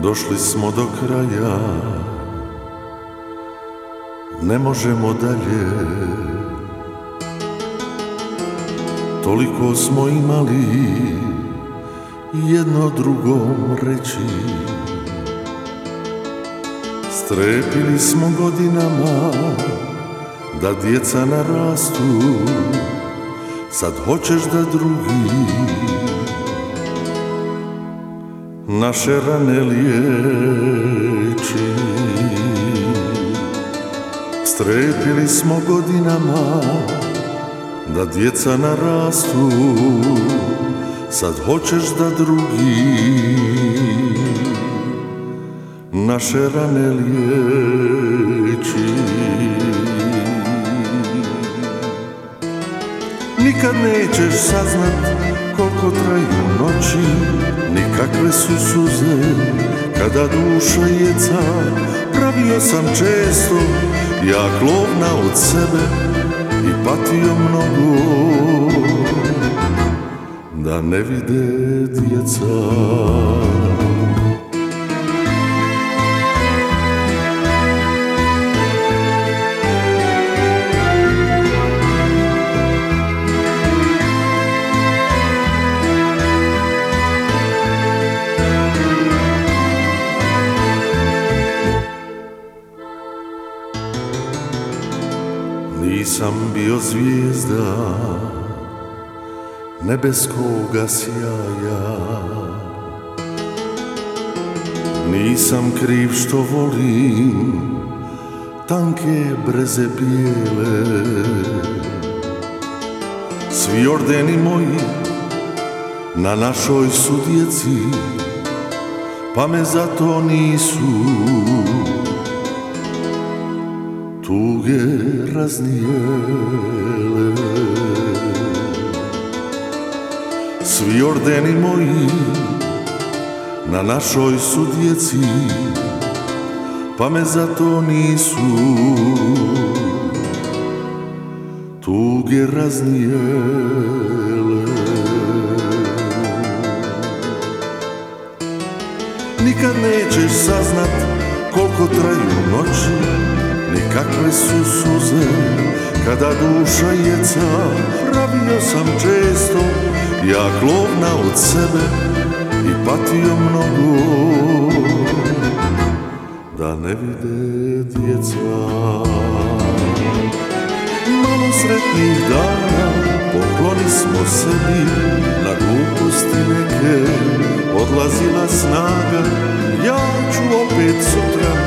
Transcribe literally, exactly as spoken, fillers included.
došli smo do kraja, ne možemo dalje. Toliko smo imali jedno drugom reći. Strepili smo godinama da djeca narastu, sad hoćeš da drugi naše rane liječi. Strepili smo godinama da djeca narastu, sad hoćeš da drugi naše rane liječi. Nikad nećeš saznat koliko traju noći, ni kakve su suze kada duša jeca. Pravio sam često jak lovna od sebe i patio mnogo da ne vide djeca. Nisam bio zvijezda nebeskoga sjaja, nisam kriv što volim tanke breze bijele. Svi ordeni moji na našoj su djeci, pa me zato nisu tuge raznijele. Svi ordeni moji na našoj su djeci, pa me zato nisu tuge raznijele. Nikad nećeš saznat koliko traju noći, ni kakve su suze kada duša jeca. Pravio sam često jak lovna od sebe i patio mnogo da ne vide djeca. Malo sretnih dana pokloni smo sebi, na gluposti neke odlazila snaga. Ja ću opet sutra